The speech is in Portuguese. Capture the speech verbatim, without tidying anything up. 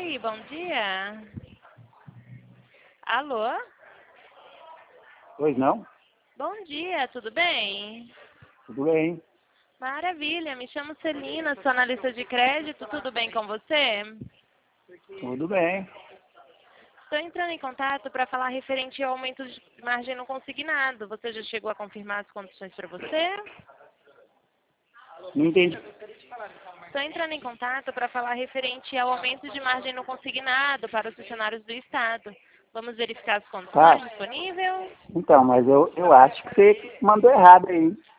Oi, bom dia. Alô? Pois não? Bom dia, tudo bem? Tudo bem. Maravilha, me chamo Celina, sou analista de crédito, tudo bem com você? Tudo bem. Estou entrando em contato para falar referente ao aumento de margem no consignado. Você já chegou a confirmar as condições para você? Não entendi. Estou entrando em contato para falar referente ao aumento de margem no consignado para os funcionários do Estado. Vamos verificar as condições Ah, disponíveis? então, mas eu, eu acho que você mandou errado aí.